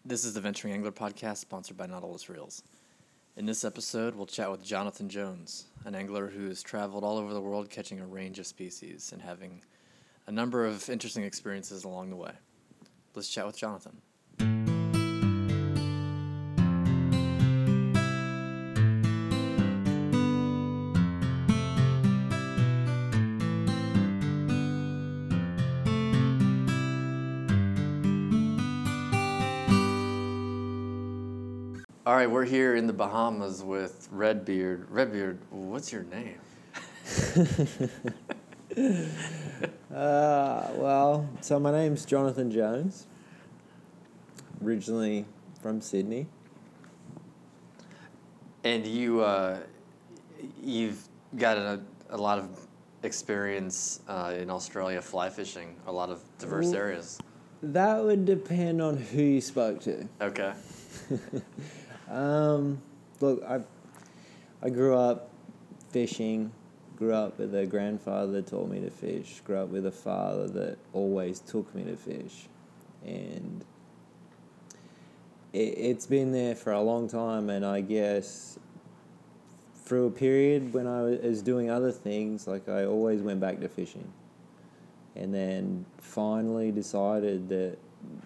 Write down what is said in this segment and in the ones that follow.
This is the Venturing Angler podcast sponsored by Nautilus Reels. In this episode, we'll chat with Jonathan Jones, an angler who has traveled all over the world catching a range of species and having a number of interesting experiences along the way. Let's chat with Jonathan. All right, we're here in the Bahamas with Redbeard. Redbeard, what's your name? So my name's Jonathan Jones, originally from Sydney. And you've got a lot of experience in Australia fly fishing, a lot of diverse areas. That would depend on who you spoke to. Okay. Look, I grew up fishing, grew up with a grandfather that taught me to fish, grew up with a father that always took me to fish. And it's been there for a long time, and I guess through a period when I was doing other things, like I always went back to fishing. And then finally decided that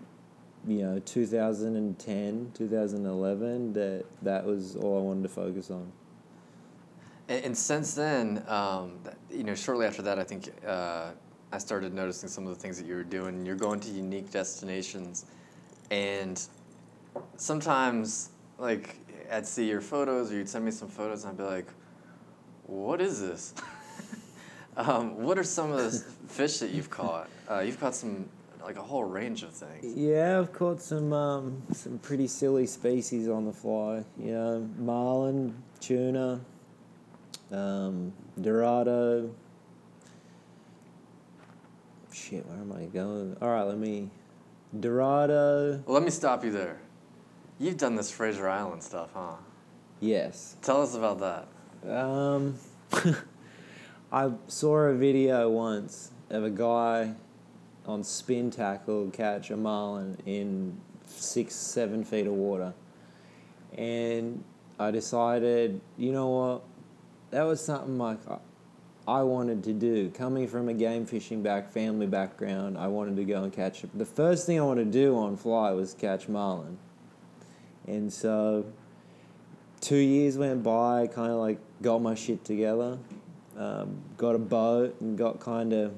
2010, 2011, that was all I wanted to focus on. And since then, shortly after that, I think I started noticing some of the things that you were doing. You're going to unique destinations, and sometimes, like, I'd see your photos, or you'd send me some photos, and I'd be like, what is this? What are some of the fish that you've caught? You've caught a whole range of things. Yeah, I've caught some pretty silly species on the fly. Marlin, tuna, Dorado. Shit, where am I going? All right, Dorado. Well, let me stop you there. You've done this Fraser Island stuff, huh? Yes. Tell us about that. I saw a video once of a guy on spin tackle catch a marlin in 6-7 feet of water, and I decided, you know what, that was something like I wanted to do. Coming from a game fishing family background, I wanted to go and catch it. The first thing I wanted to do on fly was catch marlin, and so 2 years went by. Kind of like got my shit together, got a boat, and got kind of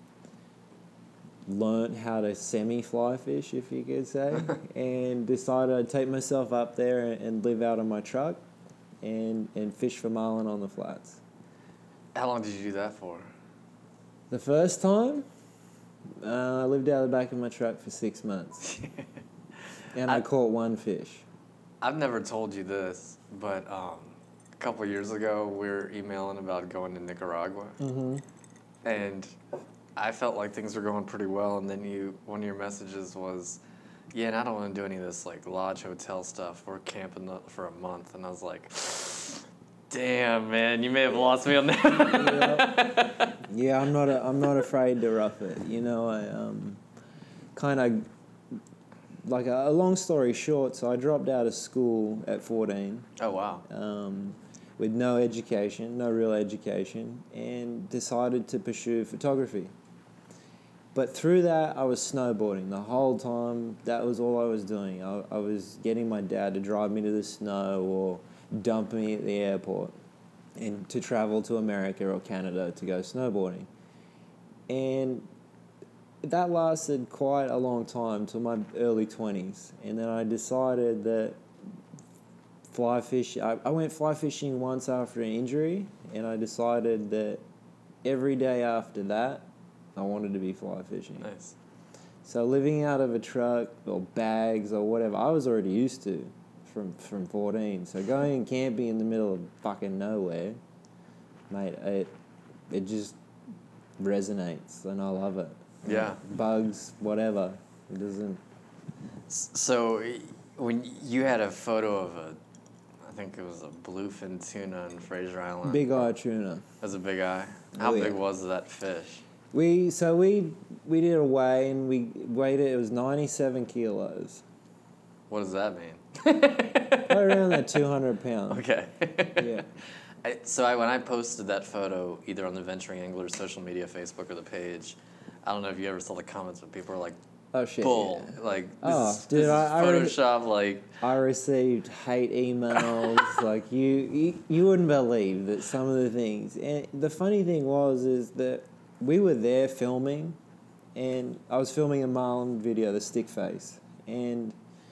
learnt how to semi-fly fish, if you could say, and decided I'd take myself up there and live out of my truck and fish for marlin on the flats. How long did you do that for? The first time, I lived out of the back of my truck for 6 months, and I caught one fish. I've never told you this, but a couple of years ago, we were emailing about going to Nicaragua, and I felt like things were going pretty well, and then one of your messages was, yeah, and I don't want to do any of this like lodge hotel stuff. We're camping for a month, and I was like, damn, man, you may have lost me on that. Yeah, I'm not afraid to rough it. I kind of, like a long story short. So I dropped out of school at 14. Oh wow. With no real education, and decided to pursue photography. But through that, I was snowboarding the whole time. That was all I was doing. I was getting my dad to drive me to the snow or dump me at the airport and to travel to America or Canada to go snowboarding. And that lasted quite a long time, till my early 20s. And then I decided that I went fly fishing once after an injury, and I decided that every day after that, I wanted to be fly fishing. Nice. So living out of a truck or bags or whatever, I was already used to from 14. So going and camping in the middle of fucking nowhere, mate, it just resonates, and I love it. Yeah. Bugs, whatever. It doesn't. So when you had a photo of I think it was a bluefin tuna in Fraser Island. Big eye tuna. That's a big eye. How big was that fish? We did a weigh, and we weighed it. It was 97 kilos. What does that mean? Right around that 200 pounds. Okay. Yeah. When I posted that photo, either on the Venturing Anglers social media, Facebook, or the page, I don't know if you ever saw the comments, but people are like, Oh shit. "Bull!" Yeah. Like, Oh, this dude, is I Photoshop. Like, I received hate emails. Like you wouldn't believe that some of the things. And the funny thing is that we were there filming, and I was filming a marlin video, the stick face, and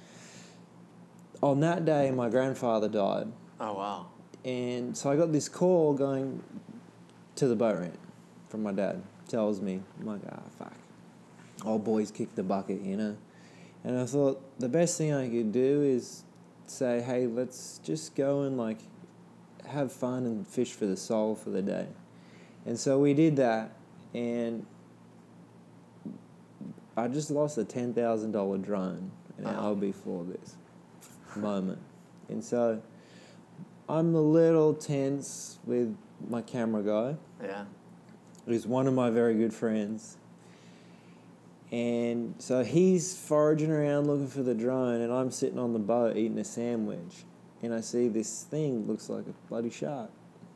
on that day my grandfather died, oh wow. and so I got this call going to the boat ramp from my dad. Tells me, I'm like, fuck, old boys kicked the bucket, you know. And I thought the best thing I could do is say, hey, let's just go and like have fun and fish for the soul for the day. And so we did that, and I just lost a $10,000 drone an hour before this moment. And so I'm a little tense with my camera guy, Yeah. who's one of my very good friends. And so he's foraging around looking for the drone, and I'm sitting on the boat eating a sandwich. And I see this thing, looks like a bloody shark.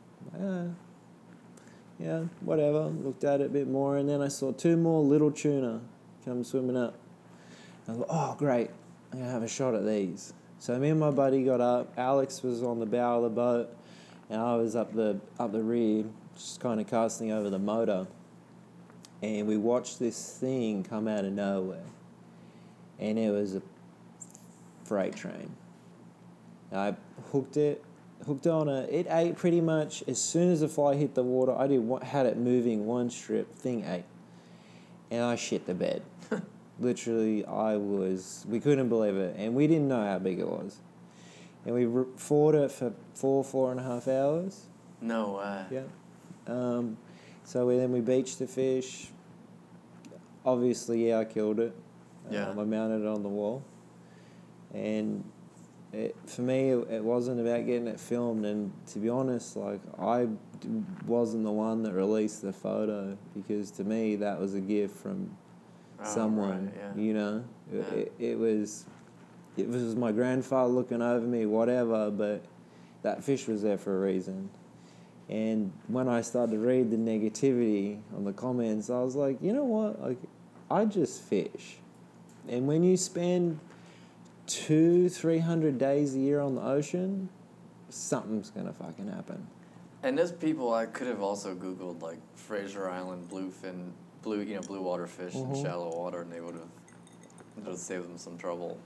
Yeah, whatever. Looked at it a bit more, and then I saw 2 more little tuna come swimming up. I thought, oh, great. I'm going to have a shot at these. So me and my buddy got up. Alex was on the bow of the boat, and I was up the rear, just kind of casting over the motor. And we watched this thing come out of nowhere. And it was a freight train. I hooked on it ate pretty much as soon as the fly hit the water. Had it moving one strip, thing ate. And I shit the bed. Literally, we couldn't believe it. And we didn't know how big it was. And we fought it for 4.5 hours. No way. Yeah. So then we beached the fish. Obviously, yeah, I killed it. Yeah. I mounted it on the wall. And for me, it wasn't about getting it filmed. And to be honest, like, I wasn't the one that released the photo, because to me, that was a gift from someone, right, yeah. you know? Yeah. It was my grandfather looking over me, whatever, but that fish was there for a reason. And when I started to read the negativity on the comments, I was like, you know what? Like, I just fish. And when you spend 200-300 days a year on the ocean, something's gonna fucking happen. And there's people, I could have also Googled like Fraser Island blue water fish in shallow water, and they would have saved them some trouble.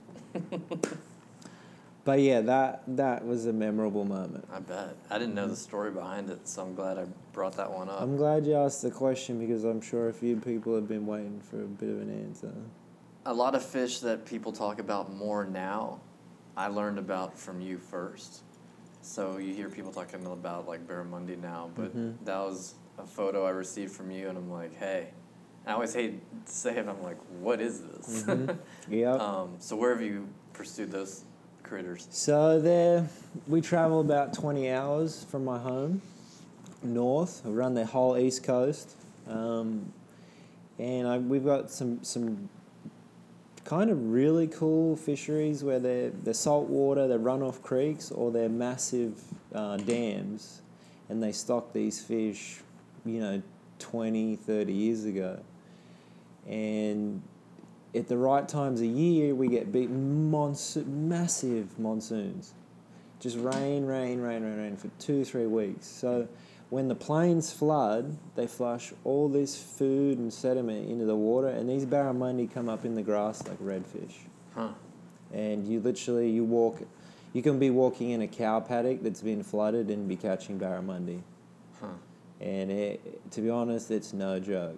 But yeah, that was a memorable moment. I bet. I didn't know the story behind it, so I'm glad I brought that one up. I'm glad you asked the question, because I'm sure a few people have been waiting for a bit of an answer. A lot of fish that people talk about more now, I learned about from you first. So you hear people talking about like barramundi now, but that was a photo I received from you, and I'm like, hey. I always hate to say it, I'm like, what is this? Yeah. So where have you pursued those critters? So we travel about 20 hours from my home, north. I run the whole east coast, and we've got some kind of really cool fisheries where they're saltwater, they're runoff creeks, or they're massive dams, and they stock these fish, 20, 30 years ago. And at the right times of year, we get massive monsoons. Just rain for 2-3 weeks. So when the plains flood, they flush all this food and sediment into the water, and these barramundi come up in the grass like redfish. Huh. And you can be walking in a cow paddock that's been flooded and be catching barramundi. Huh. And to be honest, it's no joke.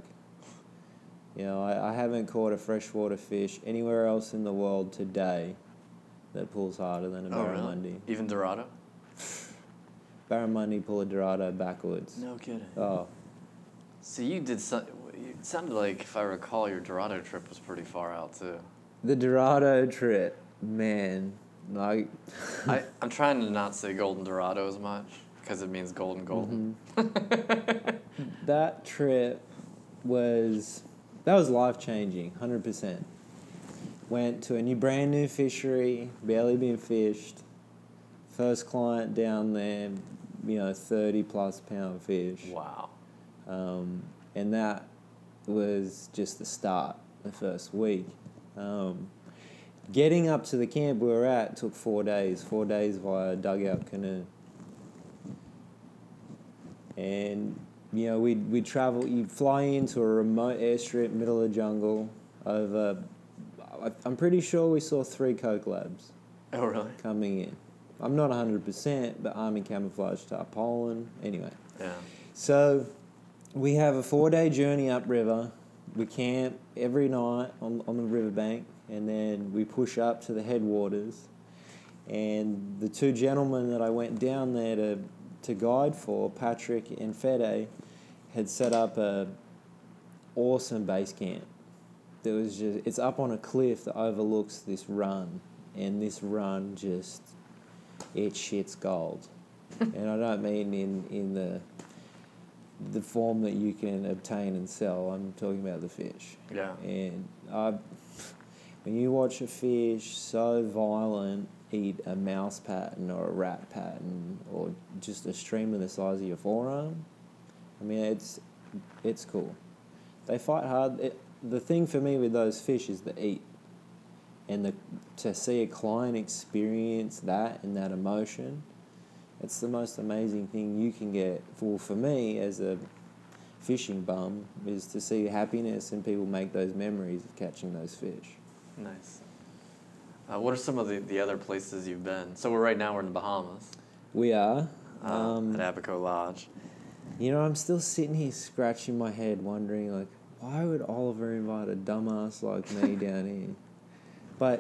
I haven't caught a freshwater fish anywhere else in the world today that pulls harder than a barramundi. Really? Even Dorado? Barramundi pull a Dorado backwards. No kidding. Oh. So you did it sounded like, if I recall, your Dorado trip was pretty far out too. The Dorado trip, man. Like I'm trying to not say golden Dorado as much, because it means golden. That trip was life-changing, 100%. Went to a brand new fishery, barely been fished. First client down there, 30+ pound fish. Wow. And that was just the start, the first week. Getting up to the camp we were at took 4 days. 4 days via dugout canoe. And we'd travel. You fly into a remote airstrip, middle of the jungle. Over, I'm pretty sure we saw 3 coke labs. Oh, really? Coming in. I'm not 100%, but Army camouflage tarpaulin. Anyway. Yeah. So we have a 4-day journey upriver. We camp every night on the riverbank, and then we push up to the headwaters. And the 2 gentlemen that I went down there to guide for, Patrick and Fede, had set up a awesome base camp. It's up on a cliff that overlooks this run, and this run it shits gold. And I don't mean in the form that you can obtain and sell. I'm talking about the fish. Yeah. And when you watch a fish so violent eat a mouse pattern or a rat pattern or just a streamer the size of your forearm, I mean, it's cool. They fight hard. The thing for me with those fish is the eat. And to see a client experience that and that emotion, it's the most amazing thing you can get. For me, as a fishing bum, is to see happiness and people make those memories of catching those fish. Nice. What are some of the other places you've been? So we're in the Bahamas. We are. At Abaco Lodge. I'm still sitting here scratching my head wondering, why would Oliver invite a dumbass like me down here? But,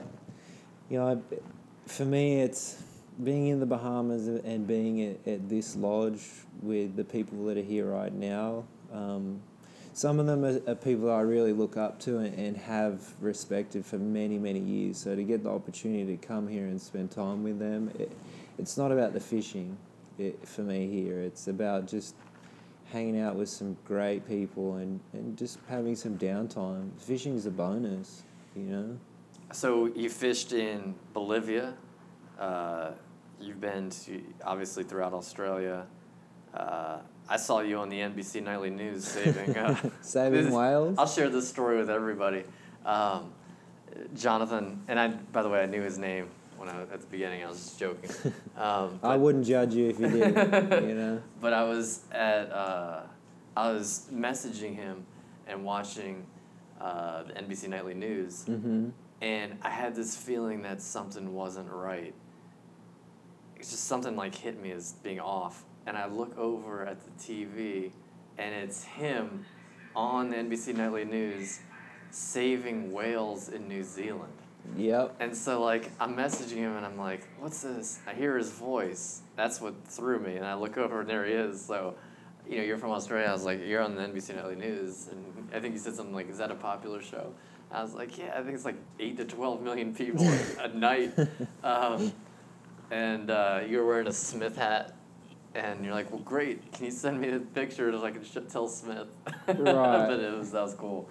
for me, it's being in the Bahamas and being at this lodge with the people that are here right now. Some of them are people I really look up to and have respected for many, many years. So to get the opportunity to come here and spend time with them, it's not about the fishing for me here. It's about just hanging out with some great people and just having some downtime. Fishing's a bonus, So you fished in Bolivia. You've been to, obviously, throughout Australia. I saw you on the NBC Nightly News saving... saving whales? I'll share this story with everybody. Jonathan, and by the way, I knew his name at the beginning. I was just joking. I wouldn't judge you if you did, But I was messaging him and watching the NBC Nightly News, and I had this feeling that something wasn't right. It's just something hit me as being off. And I look over at the TV, and it's him on the NBC Nightly News saving whales in New Zealand. Yep. And so, I'm messaging him, and I'm like, what's this? I hear his voice. That's what threw me. And I look over, and there he is. So, you're from Australia. I was like, you're on the NBC Nightly News. And I think he said something like, is that a popular show? I was like, yeah, I think it's 8 to 12 million people a night. And you were wearing a Smith hat. And you're like, well, great. Can you send me the picture so I can tell Smith? Right. But that was cool.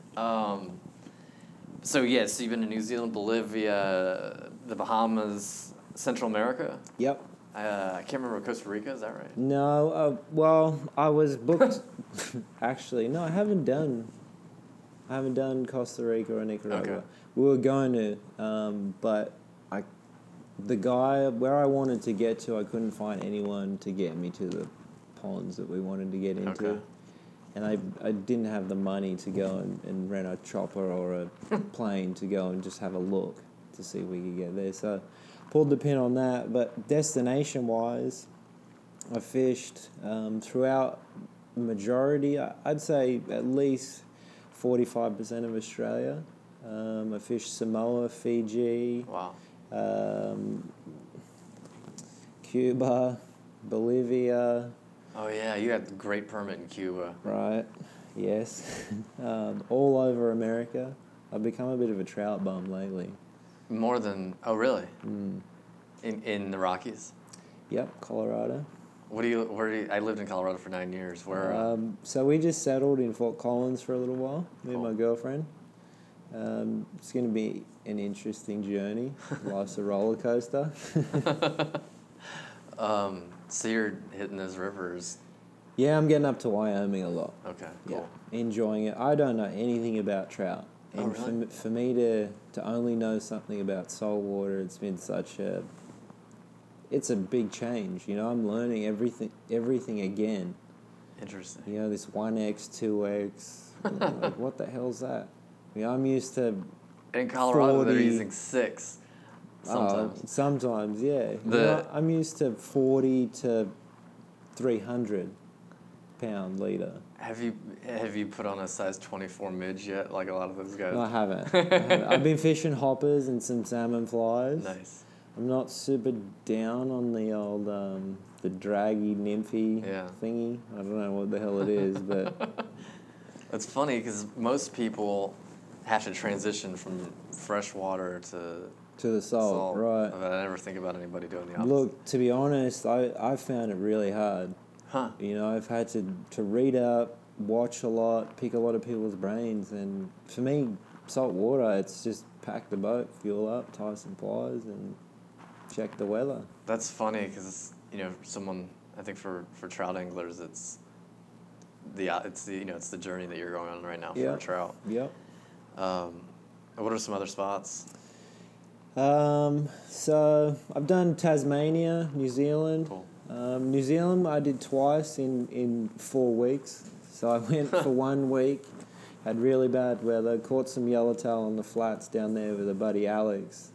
So you've been to New Zealand, Bolivia, the Bahamas, Central America? Yep. I can't remember Costa Rica, is that right? No, well, I was booked. Actually, no, I haven't done Costa Rica or Nicaragua. Okay. We were going to, but the guy where I wanted to get to, I couldn't find anyone to get me to the ponds that we wanted to get into. Okay. And I didn't have the money to go and rent a chopper or a plane to go and just have a look to see if we could get there. So pulled the pin on that. But destination-wise, I fished throughout the majority, I'd say at least 45% of Australia. I fished Samoa, Fiji. Wow. Cuba, Bolivia. Oh, yeah, you had a great permit in Cuba. Right, yes. All over America. I've become a bit of a trout bum lately. More than... Oh, really? In the Rockies? Yep, Colorado. I lived in Colorado for 9 years. Where? So we just settled in Fort Collins for a little while, me and my girlfriend. It's going to be an interesting journey. Life's a roller coaster. So you're hitting those rivers. Yeah, I'm getting up to Wyoming a lot. Okay, Yeah, cool. enjoying it. I don't know anything about trout. Oh, And really? for me to only know something about saltwater, it's been it's a big change. You know, I'm learning everything again. Interesting. You know, this 1x, 2x, like what the hell's that? You know, I'm used to In Colorado, they're 40 using 6 sometimes. sometimes, yeah. You The- know, I'm used to 40 to 300 pound leader. Have you put on a size 24 midge yet, like a lot of those guys? No, I haven't. I've been fishing hoppers and some salmon flies. Nice. I'm not super down on the old the draggy nymphy Yeah. thingy. I don't know what the hell it is, but It's funny because most people have to transition from freshwater to to the salt, right? But I never think about anybody doing the opposite. Look, to be honest, I found it really hard. Huh. You know, I've had to read up, watch a lot, pick a lot of people's brains, and for me, salt water, it's just pack the boat, fuel up, tie some pliers, and check the weather. That's funny because someone, I think for trout anglers, it's the journey that you're going on right now for Yeah. a trout. Yep. What are some other spots? So I've done Tasmania, New Zealand. Cool. New Zealand I did twice in 4 weeks. So I went for 1 week, had really bad weather, caught some yellowtail on the flats down there with a buddy Alex.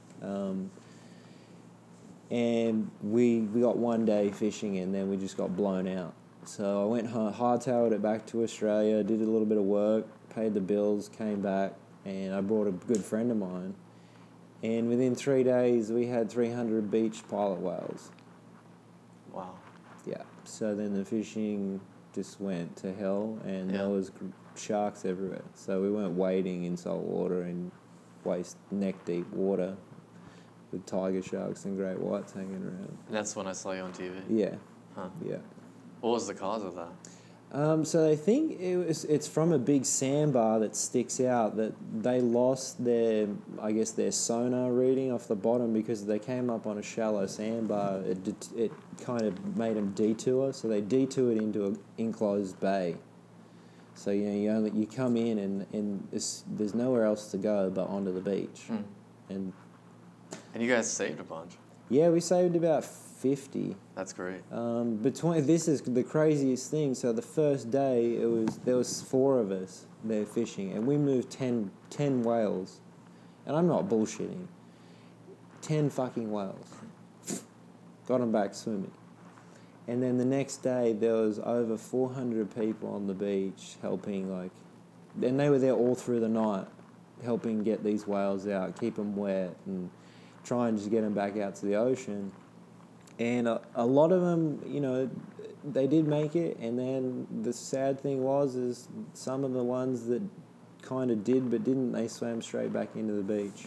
And we got 1 day fishing and then we just got blown out. So I went hardtailed it back to Australia, did a little bit of work, paid the bills, came back, and I brought a good friend of mine. And within 3 days, we had 300 beach pilot whales. Wow. Yeah. So then the fishing just went to hell, and Yeah. there was sharks everywhere. So we weren't wading in salt water in waist neck deep water with tiger sharks and great whites hanging around. That's when I saw you on TV. Yeah. Huh. Yeah. What was the cause of that? So they think it's from a big sandbar that sticks out, that they lost their sonar reading off the bottom because they came up on a shallow sandbar. It kind of made them detour, so they detoured into an enclosed bay. So you come in and there's nowhere else to go but onto the beach. And And you guys saved a bunch. yeah, we saved about 50. That's great. This is the craziest thing. So the first day there was 4 of us there fishing, and we moved 10 whales, and I'm not bullshitting. 10 fucking whales. Got them back swimming, and then the next day there was over 400 people on the beach helping, and they were there all through the night, helping get these whales out, keep them wet, and try and just get them back out to the ocean. And a lot of them, they did make it. And then the sad thing is some of the ones that kind of did but didn't, they swam straight back into the beach.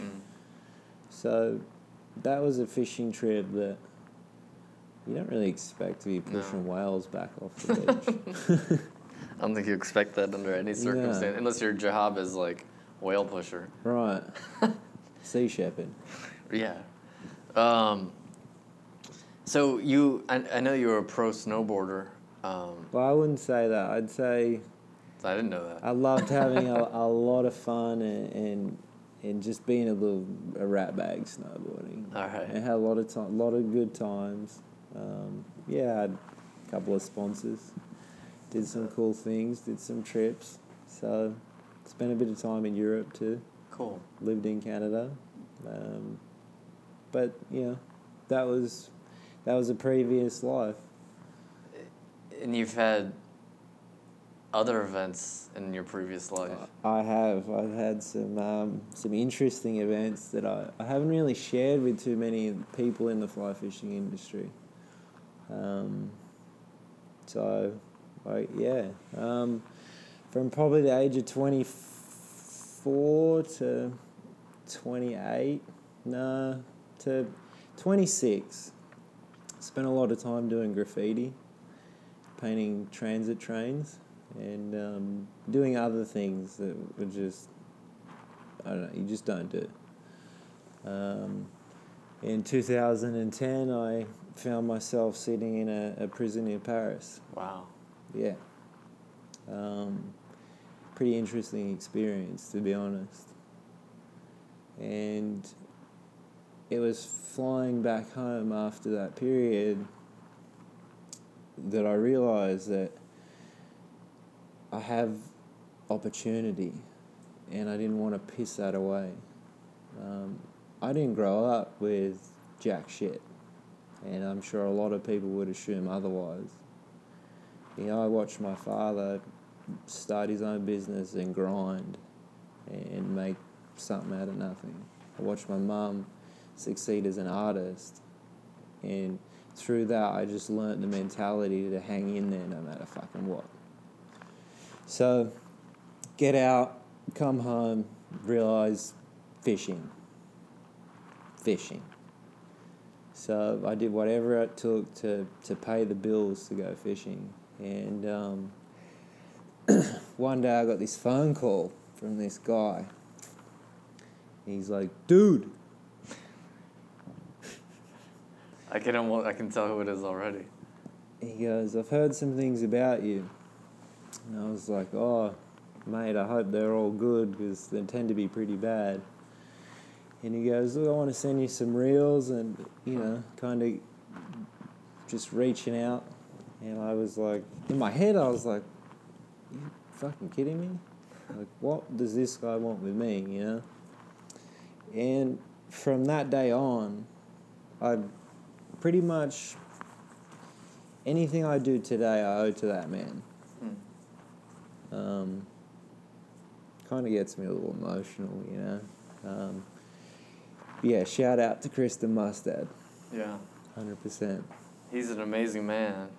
So that was a fishing trip that you don't really expect to be pushing whales back off the beach. I don't think you expect that under any circumstance, unless your job is like whale pusher. Right. Sea shepherd. Yeah. So I know you were a pro snowboarder. Well, I wouldn't say that. I'd say I didn't know that. I loved having a lot of fun and just being a rat bag snowboarding. All right. And had a lot of good times. I had a couple of sponsors. Did some cool things. Did some trips. So spent a bit of time in Europe too. Cool. Lived in Canada. But that was a previous life. And you've had other events in your previous life. I have. I've had some interesting events that I haven't really shared with too many people in the fly fishing industry. From probably the age of 24 to 28, to 26, spent a lot of time doing graffiti, painting transit trains, and doing other things that were just I don't know. You just don't do. In 2010, I found myself sitting in a prison in Paris. Wow. Yeah. Pretty interesting experience, to be honest. And it was flying back home after that period that I realised that I have opportunity and I didn't want to piss that away. I didn't grow up with jack shit, and I'm sure a lot of people would assume otherwise. You know, I watched my father start his own business and grind and make something out of nothing. I watched my mum succeed as an artist, and through that I just learnt the mentality to hang in there no matter fucking what. So, get out, come home, realise fishing. So I did whatever it took to pay the bills to go fishing. And one day I got this phone call from this guy. He's like, dude. I can tell who it is already. He goes, I've heard some things about you. And I was like, oh, mate, I hope they're all good because they tend to be pretty bad. And he goes, look, I want to send you some reels and, you know, kind of just reaching out. And I was like, in my head, I was like, you fucking kidding me? Like, what does this guy want with me, you know? And from that day on, I pretty much, anything I do today, I owe to that man. Kind of gets me a little emotional, you know? Yeah, shout out to Kristen Mustad. Yeah. 100%. He's an amazing man.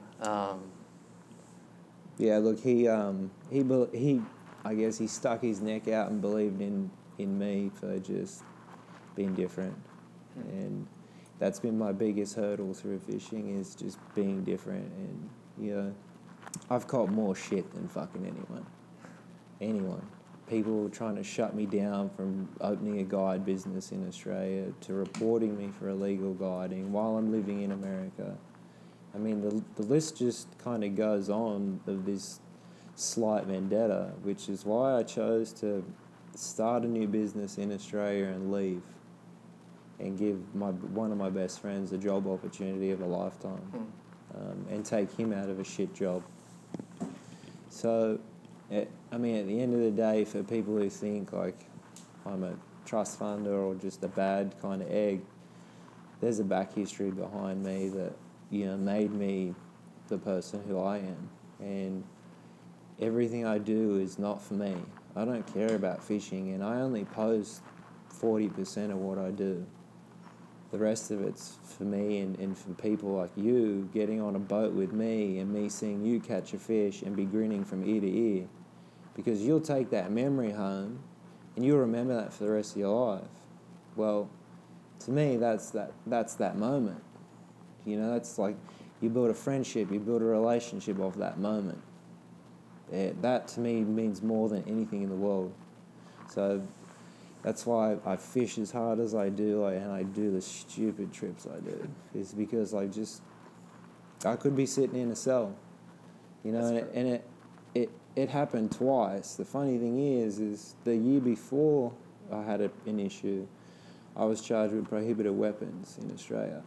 Yeah, look, he I guess he stuck his neck out and believed in me for just being different. And that's been my biggest hurdle through fishing, is just being different. And, you know, I've caught more shit than fucking anyone. People trying to shut me down from opening a guide business in Australia to reporting me for illegal guiding while I'm living in America. I mean, the list just kind of goes on of this slight vendetta, which is why I chose to start a new business in Australia and leave and give one of my best friends a job opportunity of a lifetime, and take him out of a shit job. So, I mean, at the end of the day, for people who think like I'm a trust funder or just a bad kind of egg, there's a back history behind me that, you know, made me the person who I am. And everything I do is not for me. I don't care about fishing, and I only post 40% of what I do. The rest of it's for me and for people like you getting on a boat with me and me seeing you catch a fish and be grinning from ear to ear. Because you'll take that memory home and you'll remember that for the rest of your life. Well, to me, that's that moment. You know, that's like you build a friendship, you build a relationship off that moment. That to me means more than anything in the world. So that's why I fish as hard as I do, and I do the stupid trips I do. Is because I could be sitting in a cell, you know, and it happened twice. The funny thing is the year before I had an issue, I was charged with prohibited weapons in Australia.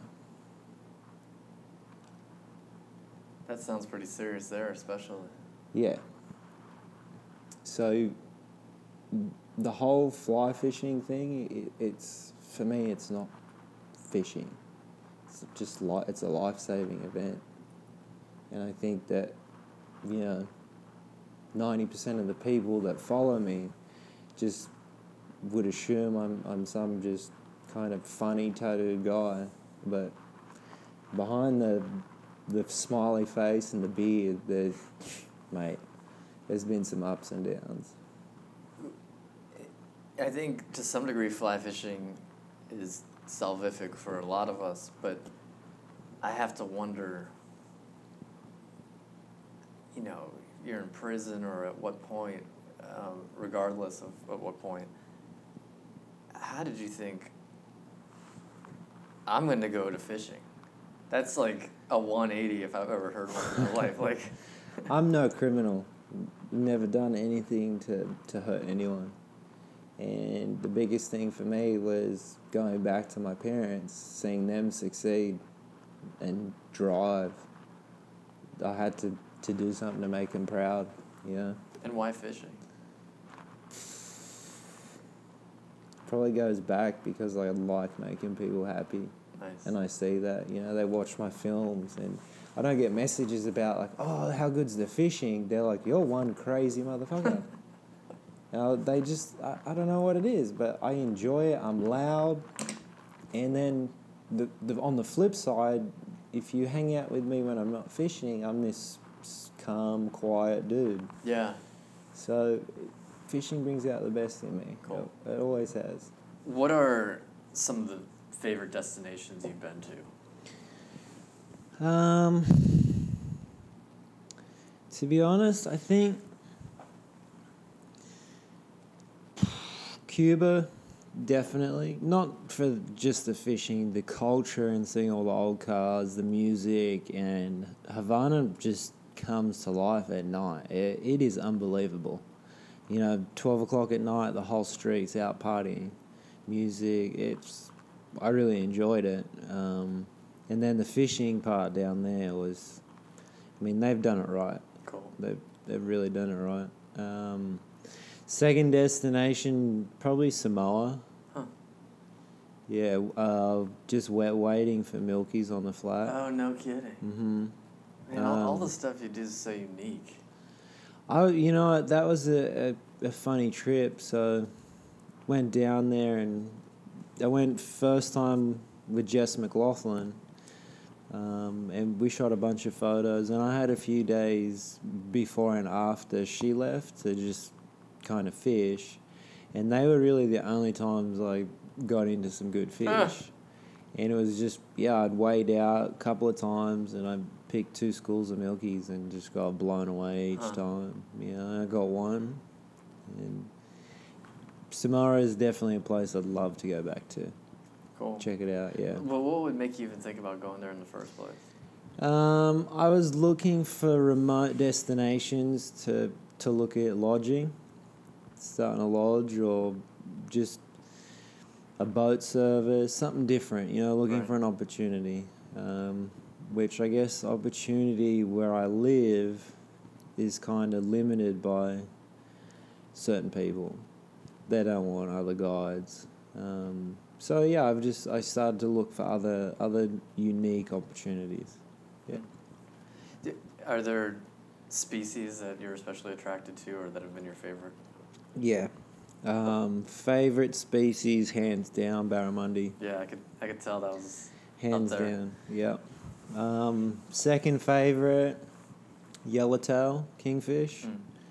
That sounds pretty serious there, especially. Yeah. So the whole fly fishing thing, it's for me, it's not fishing. It's just it's a life-saving event. And I think that, you know, 90% of the people that follow me just would assume I'm some just kind of funny tattooed guy, but behind the smiley face and the beard, there's been some ups and downs. I think to some degree fly fishing is salvific for a lot of us, but I have to wonder, you know, you're in prison or at what point, regardless of at what point, how did you think, I'm going to go to fishing? That's like a 180 if I've ever heard one in my life. Like, I'm no criminal. Never done anything to hurt anyone. And the biggest thing for me was going back to my parents, seeing them succeed and drive. I had to do something to make them proud, you know. and why fishing? Probably goes back because I like making people happy. Nice. And I see that, you know, they watch my films and I don't get messages about like, oh, how good's the fishing? They're like, you're one crazy motherfucker. They just, I don't know what it is, but I enjoy it. I'm loud. And then on the flip side, if you hang out with me when I'm not fishing, I'm this calm, quiet dude. Yeah. So fishing brings out the best in me. Cool. It always has. What are some of the favorite destinations you've been to? To be honest, I think Cuba, definitely. Not for just the fishing, the culture and seeing all the old cars, the music, and Havana just comes to life at night. It is unbelievable. You know, 12 o'clock at night, the whole street's out partying. Music, I really enjoyed it. And then the fishing part down there was, I mean, they've done it right. Cool. They've really done it right. Second destination, probably Samoa. Huh. Yeah, just waiting for Milkies on the flat. Oh, no kidding. Mm-hmm. Man, all the stuff you do is so unique. You know what, that was a funny trip. So went down there and I went first time with Jess McLaughlin. And we shot a bunch of photos, and I had a few days before and after she left to just kind of fish, and they were really the only times I got into some good fish. And it was just, I'd wade out a couple of times, and I picked 2 schools of Milkies and just got blown away each time. I got one, and Samoa is definitely a place I'd love to go back to. Cool. Check it out, yeah. Well, what would make you even think about going there in the first place? I was looking for remote destinations to look at lodging, starting a lodge, or just a boat service, something different, looking for an opportunity, which I guess opportunity where I live is kind of limited by certain people. They don't want other guides. So yeah, I started to look for other unique opportunities. Yeah. Are there species that you're especially attracted to, or that have been your favorite? Yeah. Favorite species, hands down, barramundi. Yeah, I could tell that was hands up there. down. Yep. Second favorite, yellowtail kingfish.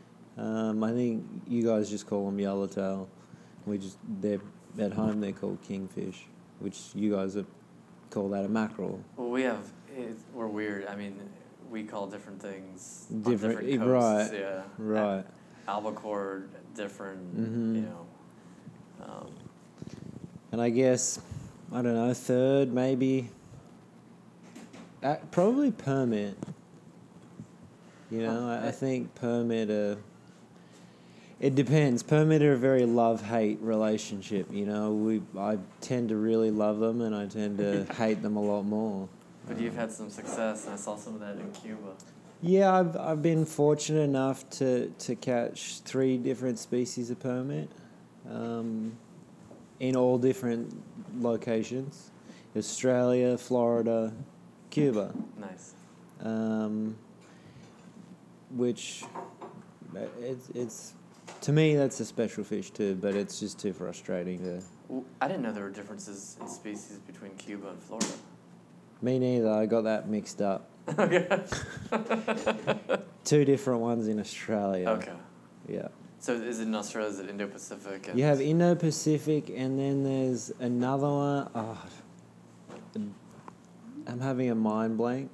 I think you guys just call them yellowtail. They're at home they're called kingfish, which you guys call that a mackerel. Well, we're weird. I mean, we call different things on Different coasts. right. Yeah. Right. Albacore, different. Mm-hmm. And I guess, I don't know, third maybe, probably permit. I think permit it depends. Permit are a very love-hate relationship, I tend to really love them and I tend to hate them a lot more. But you've had some success, and I saw some of that in Cuba. Yeah, I've been fortunate enough to catch 3 different species of permit, in all different locations: Australia, Florida, Cuba. Nice. Which it's to me that's a special fish too, but it's just too frustrating to. Well, I didn't know there were differences in species between Cuba and Florida. Me neither. I got that mixed up. Okay. 2 different ones in Australia. Okay. Yeah. So is it in Australia? Is it Indo-Pacific? You have Indo-Pacific, and then there's another one. Oh, I'm having a mind blank.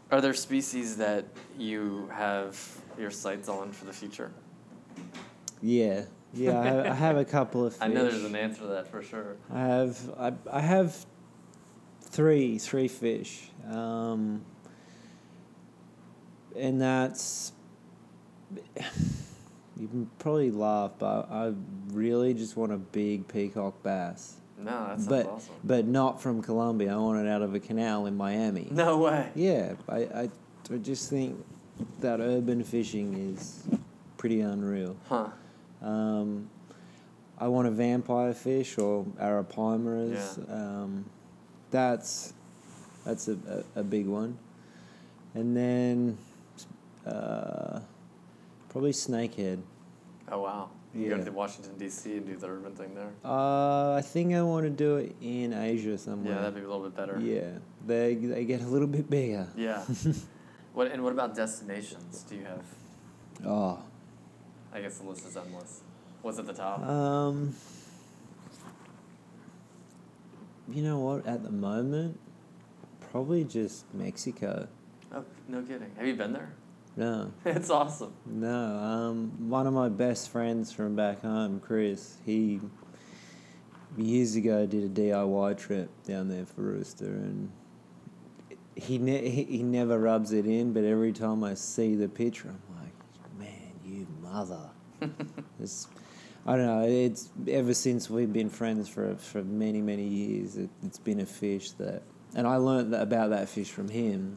Are there species that you have your sights on for the future? Yeah, I have a couple of fish. I know there's an answer to that for sure. I have three fish, and that's you can probably laugh, but I really just want a big peacock bass. No, that sounds awesome. But not from Colombia. I want it out of a canal in Miami. No way. Yeah, I just think that urban fishing is pretty unreal. Huh. I want a vampire fish or arapaimras. Yeah. That's a big one. And then probably snakehead. Oh, wow. You Yeah. go to Washington, D.C. and do the urban thing there? I think I want to do it in Asia somewhere. Yeah, that'd be a little bit better. Yeah, they get a little bit bigger. Yeah. What about destinations? Do you have? Oh. I guess the list is endless. What's at the top? You know what? At the moment, probably just Mexico. Oh, no kidding. Have you been there? No. It's awesome. No. One of my best friends from back home, Chris, he years ago did a DIY trip down there for Rooster, and he never rubs it in, but every time I see the picture, I'm like, man, you mother. I don't know. It's ever since we've been friends for many, many years. It's been a fish that, and I learned about that fish from him.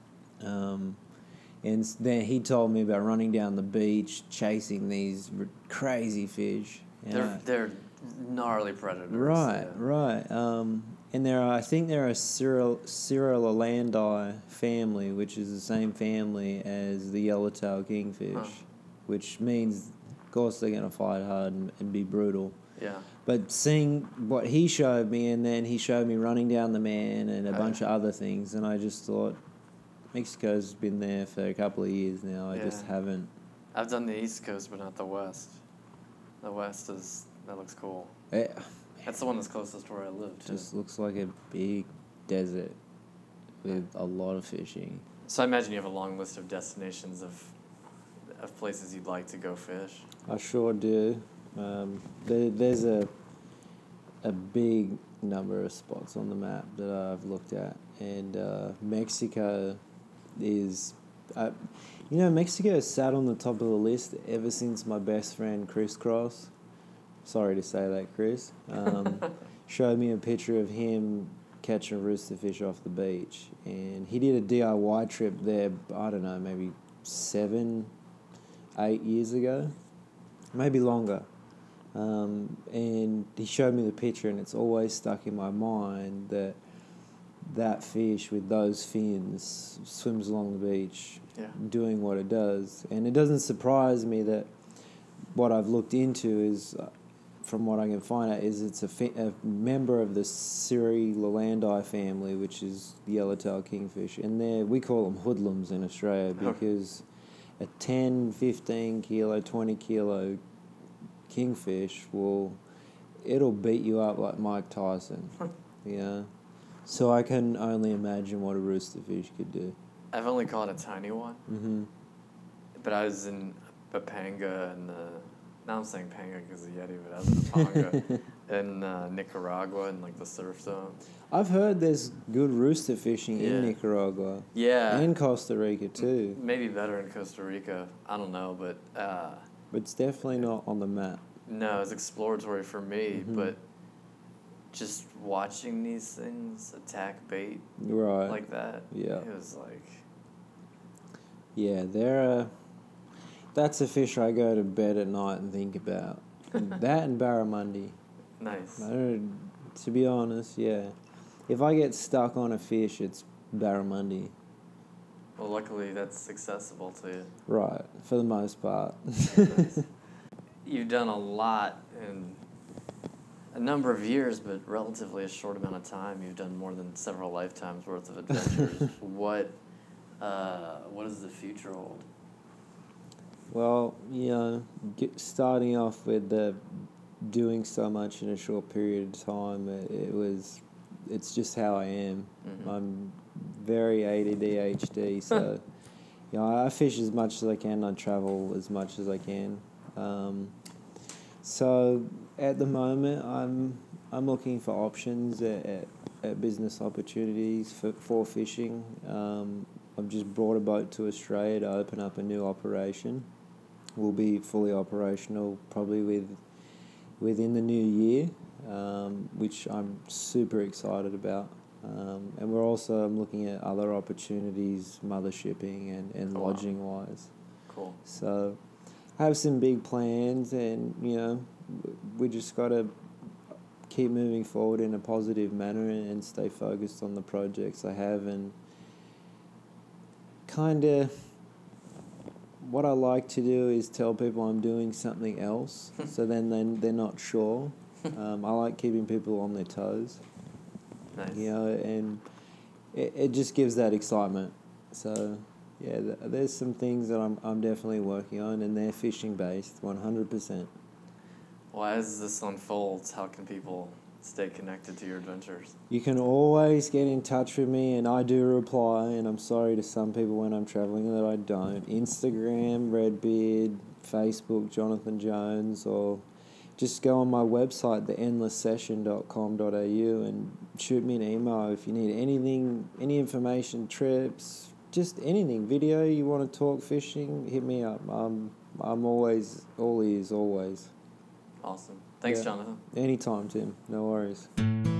And then he told me about running down the beach, chasing these crazy fish. They're gnarly predators. Right, yeah. right. And I think they're a Cerulolandi family, which is the same family as the yellowtail kingfish, which means, of course, they're going to fight hard and be brutal. Yeah. But seeing what he showed me, and then he showed me running down the man and a bunch of other things, and I just thought, Mexico's been there for a couple of years now. I just haven't. I've done the East Coast, but not the West. The West that looks cool. Yeah. That's the one that's closest to where I live, too. Just looks like a big desert with a lot of fishing. So I imagine you have a long list of destinations of places you'd like to go fish. I sure do. There's a big number of spots on the map that I've looked at, and Mexico is, Mexico has sat on the top of the list ever since my best friend Chris Cross, sorry to say that, Chris, showed me a picture of him catching a rooster fish off the beach, and he did a DIY trip there, I don't know, maybe 7-8 years ago, maybe longer. And he showed me the picture, and it's always stuck in my mind that fish with those fins swims along the beach, doing what it does. And it doesn't surprise me that what I've looked into is, from what I can find out, is it's a member of the Cerulolandi family, which is the yellowtail kingfish. And we call them hoodlums in Australia because a 10, 15 kilo, 20 kilo kingfish it'll beat you up like Mike Tyson. Yeah. So I can only imagine what a rooster fish could do. I've only caught a tiny one. Mm-hmm. But I was in Pampanga now I'm saying Panga because of the Yeti, but I was in Pampanga in Nicaragua in like the surf zone. I've heard there's good rooster fishing in Nicaragua. Yeah. And Costa Rica too. Maybe better in Costa Rica. I don't know, but it's definitely not on the map. No, it's exploratory for me, but just watching these things attack bait like that, it was like... Yeah, that's a fish I go to bed at night and think about. That and barramundi. Nice. To be honest, yeah. If I get stuck on a fish, it's barramundi. Well, luckily that's accessible to you. Right, for the most part. You've done a lot in a number of years, but relatively a short amount of time. You've done more than several lifetimes worth of adventures. What does the future hold? Well, starting off with doing so much in a short period of time, it's just how I am. Mm-hmm. I'm very ADD ADHD, so I fish as much as I can. I travel as much as I can. So at the moment, I'm looking for options at business opportunities for fishing. I've just brought a boat to Australia to open up a new operation. We'll be fully operational probably within the new year, which I'm super excited about. And we're also looking at other opportunities, mothershipping and lodging wise. Cool. So I have some big plans, and we just got to keep moving forward in a positive manner and stay focused on the projects I have. And kind of what I like to do is tell people I'm doing something else, so then they're not sure. I like keeping people on their toes. Nice. And it just gives that excitement. So yeah, there's some things that I'm definitely working on, and they're fishing based, 100%. Well, as this unfolds, how can people stay connected to your adventures? You can always get in touch with me, and I do reply, and I'm sorry to some people when I'm travelling that I don't. Instagram, Redbeard, Facebook, Jonathan Jones, or just go on my website, theendlesssession.com.au, and shoot me an email if you need anything, any information, trips, just anything, video, you want to talk fishing, hit me up. I'm always all ears, always. Awesome. Thanks, Jonathan. Anytime, Tim. No worries.